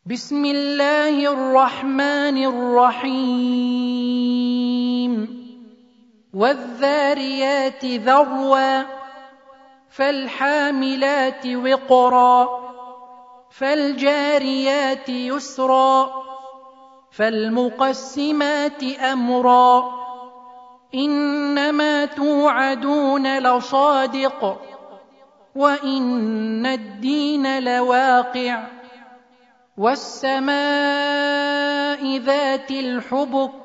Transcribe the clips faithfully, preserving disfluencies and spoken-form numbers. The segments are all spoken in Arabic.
بسم الله الرحمن الرحيم والذاريات ذروا فالحاملات وقرا فالجاريات يسرا فالمقسمات أمرا إنما توعدون لصادق وإن الدين لواقع والسماء ذات الحبك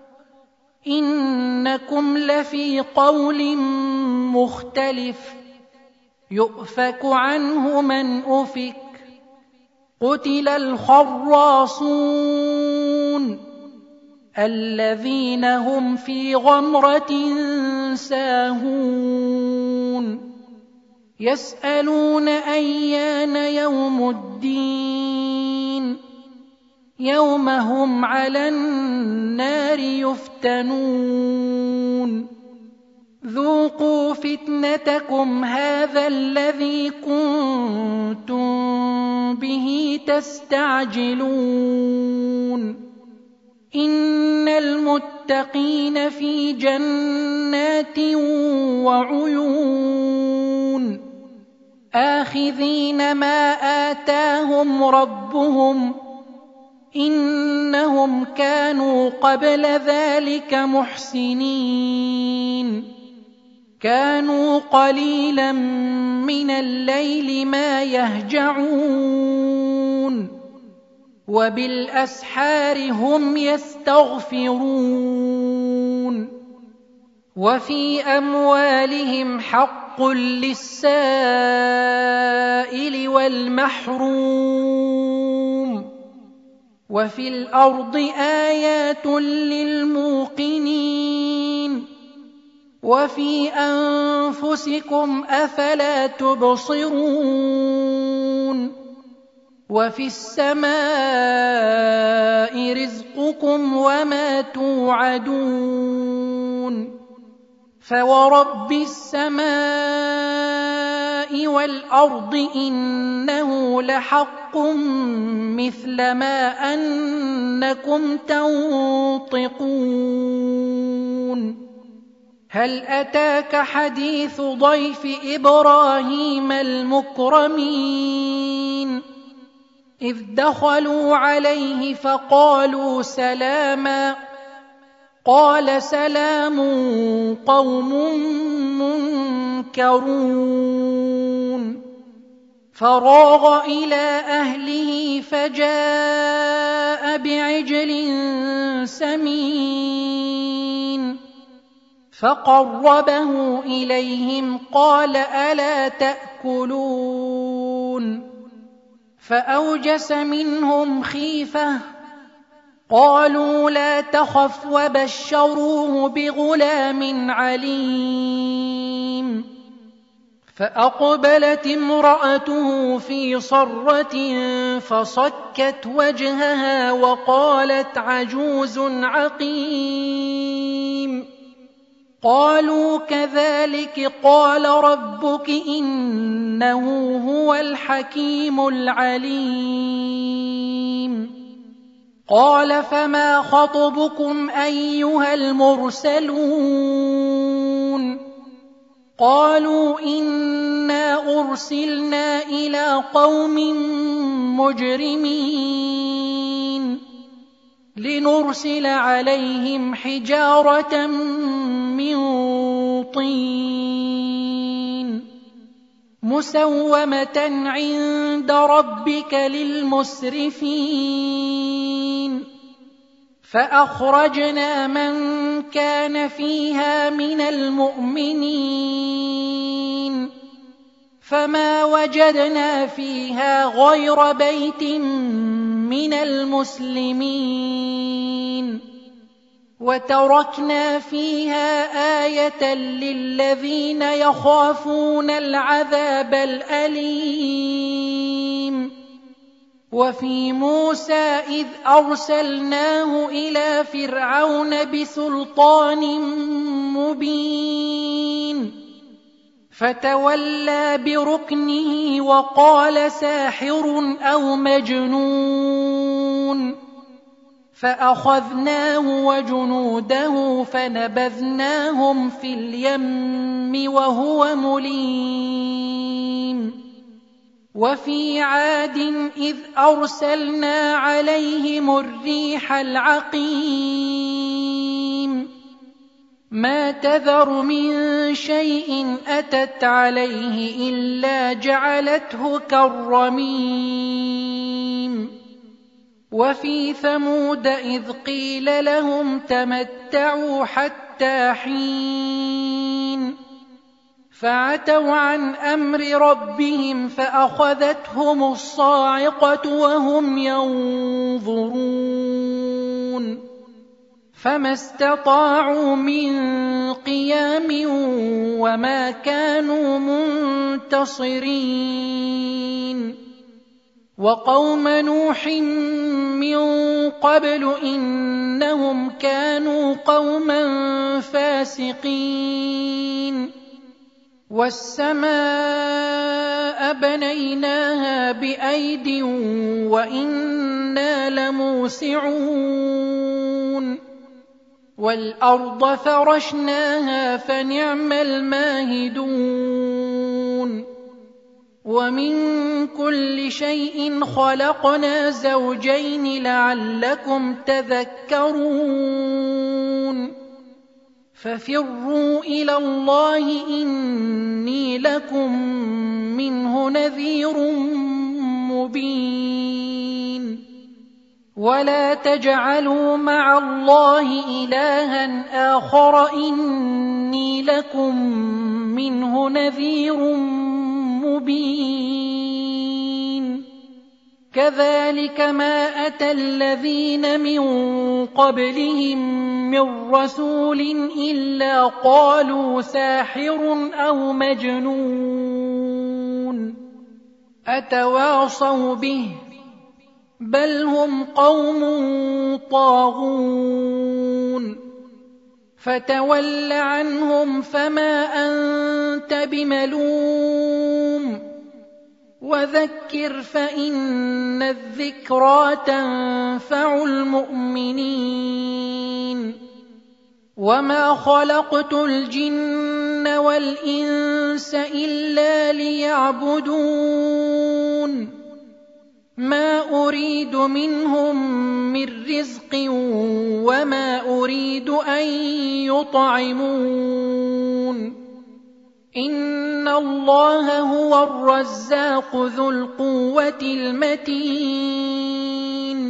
إنكم لفي قول مختلف يؤفك عنه من أفك قتل الخراصون الذين هم في غمرة ساهون يسألون أيان يوم الدين يوم هم على النار يفتنون ذوقوا فتنتكم هذا الذي كنتم به تستعجلون إن المتقين في جنات وعيون آخذين ما آتاهم ربهم إنهم كانوا قبل ذلك محسنين كانوا قليلا من الليل ما يهجعون وبالأسحار هم يستغفرون وفي أموالهم حق للسائل والمحروم وفي الأرض آيات للموقنين وفي أنفسكم أفلا تبصرون وفي السماء رزقكم وما توعدون فورب السماء والأرض إنه لحق مثل ما أنكم تنطقون هل أتاك حديث ضيف إبراهيم المكرمين إذ دخلوا عليه فقالوا سلاما قال سلام قوم منكرون فراغ إلى أهله فجاء بعجل سمين فقربه إليهم قال ألا تأكلون فأوجس منهم خيفة قالوا لا تخف وبشروه بغلام عليم فأقبلت امرأته في صرة فصكت وجهها وقالت عجوز عقيم قالوا كذلك قال ربك إنه هو الحكيم العليم قال فما خطبكم أيها المرسلون قالوا إنا أرسلنا إلى قوم مجرمين لنرسل عليهم حجارة من طين مسومة عند ربك للمسرفين فأخرجنا من كان فيها من المؤمنين فما وجدنا فيها غير بيت من المسلمين وتركنا فيها آية للذين يخافون العذاب الأليم وفي موسى إذ أرسلناه إلى فرعون بسلطان مبين فتولى بركنه وقال ساحر أو مجنون فأخذناه وجنوده فنبذناهم في اليم وهو مليم وفي عاد إذ أرسلنا عليهم الريح العقيم ما تذر من شيء أتت عليه إلا جعلته كالرميم وفي ثمود إذ قيل لهم تمتعوا حتى حين فعتوا عن أمر ربهم فأخذتهم الصاعقة وهم ينظرون فما استطاعوا من قيام وما كانوا منتصرين وقوم نوح من قبل إنهم كانوا قوما فاسقين والسماء بنيناها بأيد وإنا لموسعون والأرض فرشناها فنعم الماهدون ومن كل شيء خلقنا زوجين لعلكم تذكرون ففروا إلى الله إني لكم منه نذير مبين ولا تجعلوا مع الله إلها آخر إني لكم منه نذير مبين كذلك ما أتى الذين من قبلهم من رسول إلا قالوا ساحر أو مجنون أتواصوا به بل هم قوم طاغون فتول عنهم فما أنت بملوم وذكر فإن الذكرى تنفع المؤمنين وما خلقت الجن والإنس إلا ليعبدون ما أريد منهم من رزق وما أريد أن يطعمون إن الله هو الرزاق ذو القوة المتين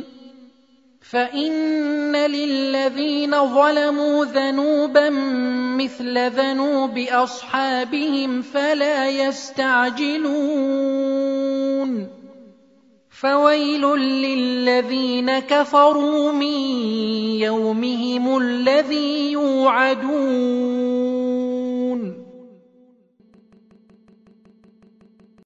فإن للذين ظلموا ذنوبا مثل ذنوب أصحابهم فلا يستعجلون فويل للذين كفروا من يومهم الذي يوعدون